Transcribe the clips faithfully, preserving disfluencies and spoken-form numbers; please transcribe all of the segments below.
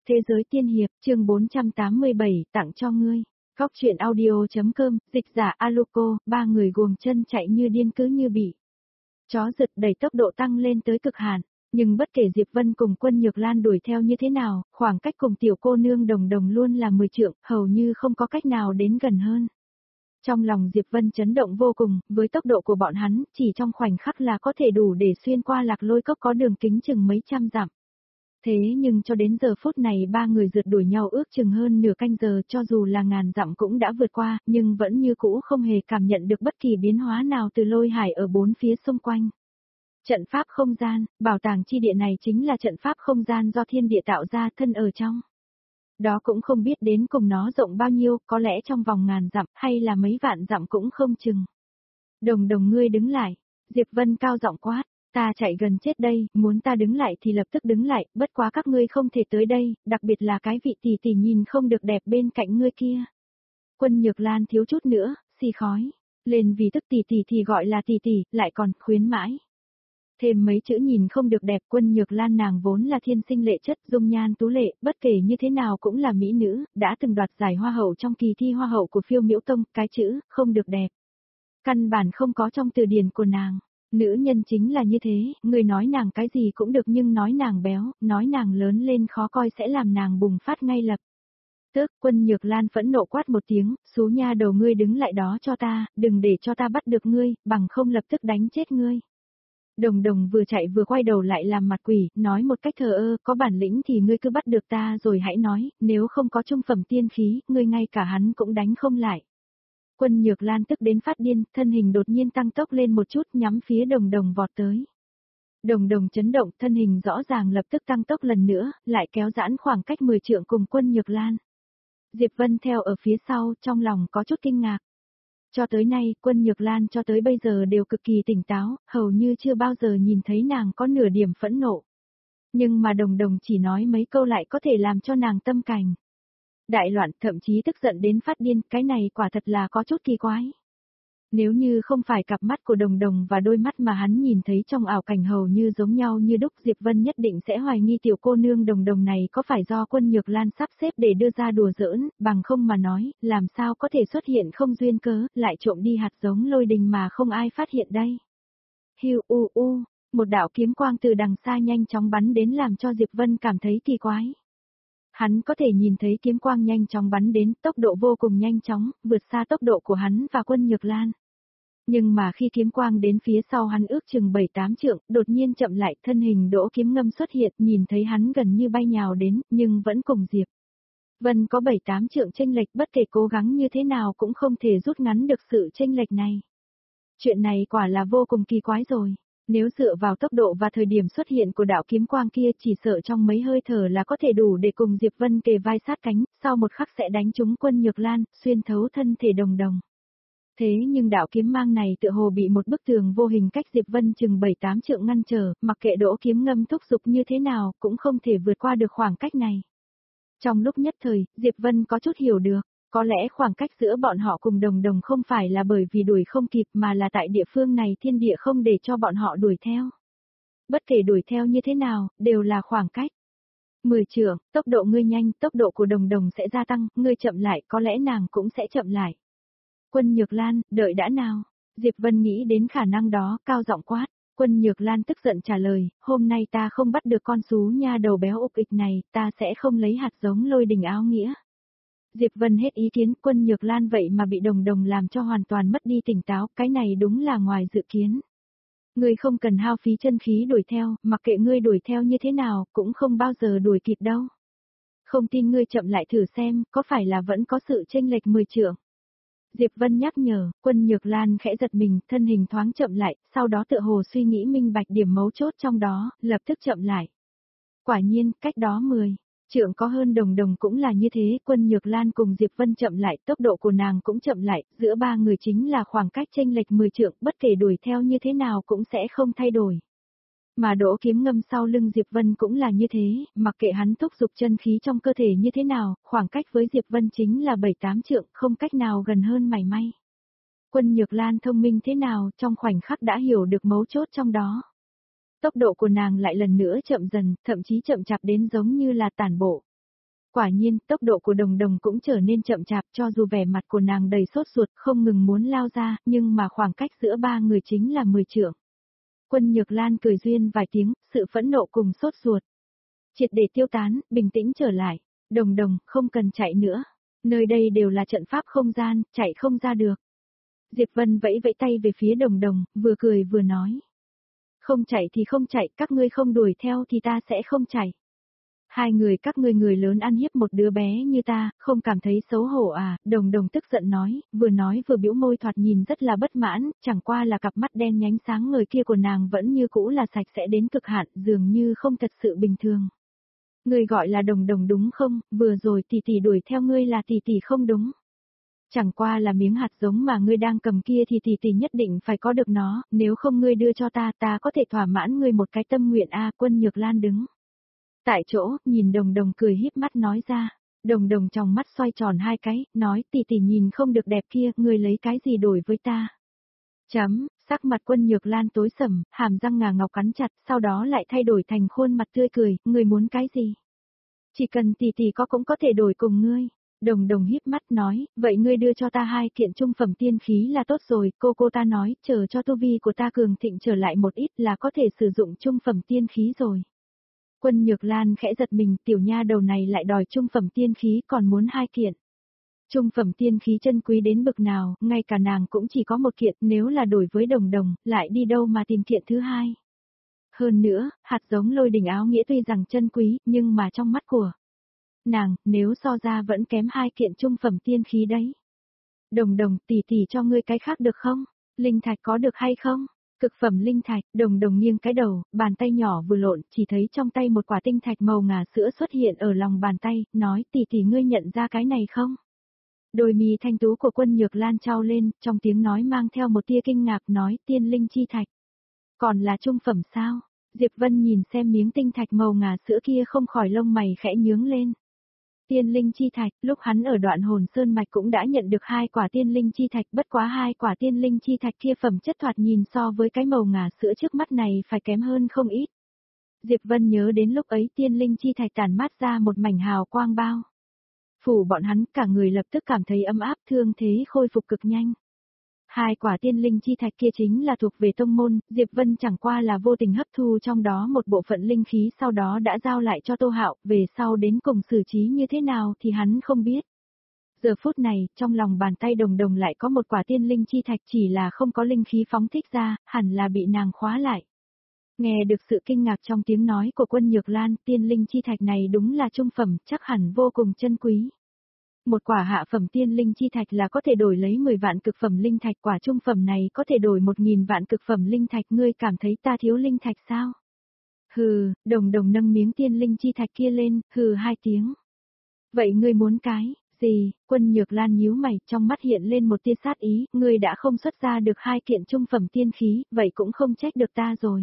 Thế giới tiên hiệp, chương bốn trăm tám mươi bảy, tặng cho ngươi. Góc truyện audio.com, dịch giả Aluko, ba người guồng chân chạy như điên cứ như bị chó giật đẩy tốc độ tăng lên tới cực hạn. Nhưng bất kể Diệp Vân cùng Quân Nhược Lan đuổi theo như thế nào, khoảng cách cùng tiểu cô nương đồng đồng luôn là mười trượng, hầu như không có cách nào đến gần hơn. Trong lòng Diệp Vân chấn động vô cùng, với tốc độ của bọn hắn, chỉ trong khoảnh khắc là có thể đủ để xuyên qua lạc lôi cốc có đường kính chừng mấy trăm dặm. Thế nhưng cho đến giờ phút này ba người rượt đuổi nhau ước chừng hơn nửa canh giờ, cho dù là ngàn dặm cũng đã vượt qua, nhưng vẫn như cũ không hề cảm nhận được bất kỳ biến hóa nào từ lôi hải ở bốn phía xung quanh. Trận pháp không gian, bảo tàng chi địa này chính là trận pháp không gian do thiên địa tạo ra thân ở trong. Đó cũng không biết đến cùng nó rộng bao nhiêu, có lẽ trong vòng ngàn dặm hay là mấy vạn dặm cũng không chừng. Đồng đồng ngươi đứng lại, Diệp Vân cao giọng quát. Ta chạy gần chết đây, muốn ta đứng lại thì lập tức đứng lại, bất quá các ngươi không thể tới đây, đặc biệt là cái vị tỷ tỷ nhìn không được đẹp bên cạnh ngươi kia. Quân Nhược Lan thiếu chút nữa, xì khói, lên vì tức tỷ tỷ thì gọi là tỷ tỷ, lại còn khuyến mãi. Thêm mấy chữ nhìn không được đẹp. Quân Nhược Lan nàng vốn là thiên sinh lệ chất, dung nhan tú lệ, bất kể như thế nào cũng là mỹ nữ, đã từng đoạt giải hoa hậu trong kỳ thi hoa hậu của Phiêu Miễu Tông, cái chữ không được đẹp căn bản không có trong từ điển của nàng. Nữ nhân chính là như thế, người nói nàng cái gì cũng được nhưng nói nàng béo, nói nàng lớn lên khó coi sẽ làm nàng bùng phát ngay lập tức. Quân Nhược Lan phẫn nộ quát một tiếng, xú nha đầu ngươi đứng lại đó cho ta, đừng để cho ta bắt được ngươi, bằng không lập tức đánh chết ngươi. Đồng đồng vừa chạy vừa quay đầu lại làm mặt quỷ, nói một cách thờ ơ, có bản lĩnh thì ngươi cứ bắt được ta rồi hãy nói, nếu không có trung phẩm tiên khí, ngươi ngay cả hắn cũng đánh không lại. Quân Nhược Lan tức đến phát điên, thân hình đột nhiên tăng tốc lên một chút nhắm phía đồng đồng vọt tới. Đồng đồng chấn động, thân hình rõ ràng lập tức tăng tốc lần nữa, lại kéo giãn khoảng cách mười trượng cùng Quân Nhược Lan. Diệp Vân theo ở phía sau, trong lòng có chút kinh ngạc. Cho tới nay, Quân Nhược Lan cho tới bây giờ đều cực kỳ tỉnh táo, hầu như chưa bao giờ nhìn thấy nàng có nửa điểm phẫn nộ. Nhưng mà đồng đồng chỉ nói mấy câu lại có thể làm cho nàng tâm cảnh đại loạn, thậm chí tức giận đến phát điên, cái này quả thật là có chút kỳ quái. Nếu như không phải cặp mắt của đồng đồng và đôi mắt mà hắn nhìn thấy trong ảo cảnh hầu như giống nhau như đúc, Diệp Vân nhất định sẽ hoài nghi tiểu cô nương đồng đồng này có phải do Quân Nhược Lan sắp xếp để đưa ra đùa giỡn, bằng không mà nói, làm sao có thể xuất hiện không duyên cớ, lại trộm đi hạt giống lôi đình mà không ai phát hiện đây. Hiu u u, một đạo kiếm quang từ đằng xa nhanh chóng bắn đến làm cho Diệp Vân cảm thấy kỳ quái. Hắn có thể nhìn thấy kiếm quang nhanh chóng bắn đến, tốc độ vô cùng nhanh chóng, vượt xa tốc độ của hắn và Quân Nhược Lan. Nhưng mà khi kiếm quang đến phía sau hắn ước chừng bảy tám trượng, đột nhiên chậm lại, thân hình Đỗ Kiếm Ngâm xuất hiện, nhìn thấy hắn gần như bay nhào đến, nhưng vẫn cùng Diệp Vân có bảy tám trượng chênh lệch, bất kể cố gắng như thế nào cũng không thể rút ngắn được sự chênh lệch này. Chuyện này quả là vô cùng kỳ quái rồi. Nếu dựa vào tốc độ và thời điểm xuất hiện của đạo kiếm quang kia chỉ sợ trong mấy hơi thở là có thể đủ để cùng Diệp Vân kề vai sát cánh, sau một khắc sẽ đánh trúng Quân Nhược Lan, xuyên thấu thân thể đồng đồng. Thế nhưng đạo kiếm mang này tựa hồ bị một bức tường vô hình cách Diệp Vân chừng bảy tám trượng ngăn trở, mặc kệ Đỗ Kiếm Ngâm thúc giục như thế nào cũng không thể vượt qua được khoảng cách này. Trong lúc nhất thời, Diệp Vân có chút hiểu được. Có lẽ khoảng cách giữa bọn họ cùng đồng đồng không phải là bởi vì đuổi không kịp mà là tại địa phương này thiên địa không để cho bọn họ đuổi theo. Bất kể đuổi theo như thế nào, đều là khoảng cách mười trượng, tốc độ ngươi nhanh, tốc độ của đồng đồng sẽ gia tăng, ngươi chậm lại, có lẽ nàng cũng sẽ chậm lại. Quân Nhược Lan, đợi đã nào. Diệp Vân nghĩ đến khả năng đó, cao giọng quát. Quân Nhược Lan tức giận trả lời, hôm nay ta không bắt được con xú nha đầu béo ục ịch này, ta sẽ không lấy hạt giống lôi đình áo nghĩa. Diệp Vân hết ý kiến. Quân Nhược Lan vậy mà bị đồng đồng làm cho hoàn toàn mất đi tỉnh táo, cái này đúng là ngoài dự kiến. Ngươi không cần hao phí chân khí đuổi theo, mặc kệ ngươi đuổi theo như thế nào, cũng không bao giờ đuổi kịp đâu. Không tin ngươi chậm lại thử xem, có phải là vẫn có sự chênh lệch mười trượng. Diệp Vân nhắc nhở. Quân Nhược Lan khẽ giật mình, thân hình thoáng chậm lại, sau đó tựa hồ suy nghĩ minh bạch điểm mấu chốt trong đó, lập tức chậm lại. Quả nhiên, cách đó mười trượng có hơn đồng đồng cũng là như thế. Quân Nhược Lan cùng Diệp Vân chậm lại, tốc độ của nàng cũng chậm lại, giữa ba người chính là khoảng cách chênh lệch mười trượng, bất kể đuổi theo như thế nào cũng sẽ không thay đổi. Mà Đỗ Kiếm Ngâm sau lưng Diệp Vân cũng là như thế, mặc kệ hắn thúc giục chân khí trong cơ thể như thế nào, khoảng cách với Diệp Vân chính là bảy tám trượng, không cách nào gần hơn mảy may. Quân Nhược Lan thông minh thế nào, trong khoảnh khắc đã hiểu được mấu chốt trong đó. Tốc độ của nàng lại lần nữa chậm dần, thậm chí chậm chạp đến giống như là tản bộ. Quả nhiên, tốc độ của Đồng Đồng cũng trở nên chậm chạp, cho dù vẻ mặt của nàng đầy sốt ruột không ngừng muốn lao ra, nhưng mà khoảng cách giữa ba người chính là mười trượng. Quân Nhược Lan cười duyên vài tiếng, sự phẫn nộ cùng sốt ruột triệt để tiêu tán, bình tĩnh trở lại. Đồng Đồng, không cần chạy nữa. Nơi đây đều là trận pháp không gian, chạy không ra được. Diệp Vân vẫy vẫy tay về phía Đồng Đồng, vừa cười vừa nói. Không chạy thì không chạy, các ngươi không đuổi theo thì ta sẽ không chạy. Hai người các ngươi người lớn ăn hiếp một đứa bé như ta, không cảm thấy xấu hổ à, Đồng Đồng tức giận nói, vừa nói vừa bĩu môi thoạt nhìn rất là bất mãn, chẳng qua là cặp mắt đen nhánh sáng ngời kia của nàng vẫn như cũ là sạch sẽ đến cực hạn, dường như không thật sự bình thường. Ngươi gọi là Đồng Đồng đúng không, vừa rồi tỷ tỷ đuổi theo ngươi là tỷ tỷ không đúng. Chẳng qua là miếng hạt giống mà ngươi đang cầm kia thì tỷ tỷ nhất định phải có được nó, nếu không ngươi đưa cho ta, ta có thể thỏa mãn ngươi một cái tâm nguyện a. Quân Nhược Lan đứng tại chỗ, nhìn Đồng Đồng cười híp mắt nói ra. Đồng Đồng trong mắt xoay tròn hai cái, nói tỷ tỷ nhìn không được đẹp kia, ngươi lấy cái gì đổi với ta. Chấm, sắc mặt Quân Nhược Lan tối sầm, hàm răng ngà ngọc cắn chặt, sau đó lại thay đổi thành khuôn mặt tươi cười, ngươi muốn cái gì? Chỉ cần tỷ tỷ có cũng có thể đổi cùng ngươi. Đồng Đồng híp mắt nói, vậy ngươi đưa cho ta hai kiện trung phẩm tiên khí là tốt rồi, cô cô ta nói, chờ cho tu vi của ta cường thịnh trở lại một ít là có thể sử dụng trung phẩm tiên khí rồi. Quân Nhược Lan khẽ giật mình, tiểu nha đầu này lại đòi trung phẩm tiên khí còn muốn hai kiện. Trung phẩm tiên khí chân quý đến bực nào, ngay cả nàng cũng chỉ có một kiện, nếu là đổi với Đồng Đồng, lại đi đâu mà tìm kiện thứ hai. Hơn nữa, hạt giống lôi đình áo nghĩa tuy rằng chân quý, nhưng mà trong mắt của nàng, nếu so ra vẫn kém hai kiện trung phẩm tiên khí đấy. Đồng Đồng, tỷ tỷ cho ngươi cái khác được không? Linh thạch có được hay không? Cực phẩm linh thạch, Đồng Đồng nghiêng cái đầu, bàn tay nhỏ vừa lộn, chỉ thấy trong tay một quả tinh thạch màu ngà sữa xuất hiện ở lòng bàn tay, nói tỷ tỷ ngươi nhận ra cái này không? Đôi mi thanh tú của Quân Nhược Lan trao lên, trong tiếng nói mang theo một tia kinh ngạc nói tiên linh chi thạch. Còn là trung phẩm sao? Diệp Vân nhìn xem miếng tinh thạch màu ngà sữa kia không khỏi lông mày khẽ nhướng lên. Tiên linh chi thạch, lúc hắn ở đoạn hồn sơn mạch cũng đã nhận được hai quả tiên linh chi thạch, bất quá hai quả tiên linh chi thạch kia phẩm chất thoạt nhìn so với cái màu ngà sữa trước mắt này phải kém hơn không ít. Diệp Vân nhớ đến lúc ấy tiên linh chi thạch tản mát ra một mảnh hào quang bao phủ bọn hắn, cả người lập tức cảm thấy ấm áp, thương thế khôi phục cực nhanh. Hai quả tiên linh chi thạch kia chính là thuộc về tông môn, Diệp Vân chẳng qua là vô tình hấp thu trong đó một bộ phận linh khí sau đó đã giao lại cho Tô Hạo, về sau đến cùng xử trí như thế nào thì hắn không biết. Giờ phút này, trong lòng bàn tay Đồng Đồng lại có một quả tiên linh chi thạch chỉ là không có linh khí phóng thích ra, hẳn là bị nàng khóa lại. Nghe được sự kinh ngạc trong tiếng nói của Quân Nhược Lan, tiên linh chi thạch này đúng là trung phẩm, chắc hẳn vô cùng chân quý. Một quả hạ phẩm tiên linh chi thạch là có thể đổi lấy mười vạn cực phẩm linh thạch, quả trung phẩm này có thể đổi một nghìn vạn cực phẩm linh thạch, ngươi cảm thấy ta thiếu linh thạch sao? Hừ, Đồng Đồng nâng miếng tiên linh chi thạch kia lên, hừ hai tiếng. Vậy ngươi muốn cái gì? Quân Nhược Lan nhíu mày, trong mắt hiện lên một tia sát ý, ngươi đã không xuất ra được hai kiện trung phẩm tiên khí, vậy cũng không trách được ta rồi.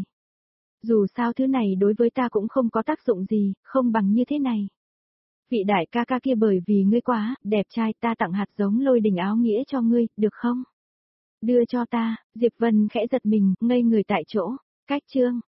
Dù sao thứ này đối với ta cũng không có tác dụng gì, không bằng như thế này. Vị đại ca ca kia bởi vì ngươi quá đẹp trai, ta tặng hạt giống lôi đình áo nghĩa cho ngươi, được không? Đưa cho ta, Diệp Vân khẽ giật mình, ngây người tại chỗ. Cách chương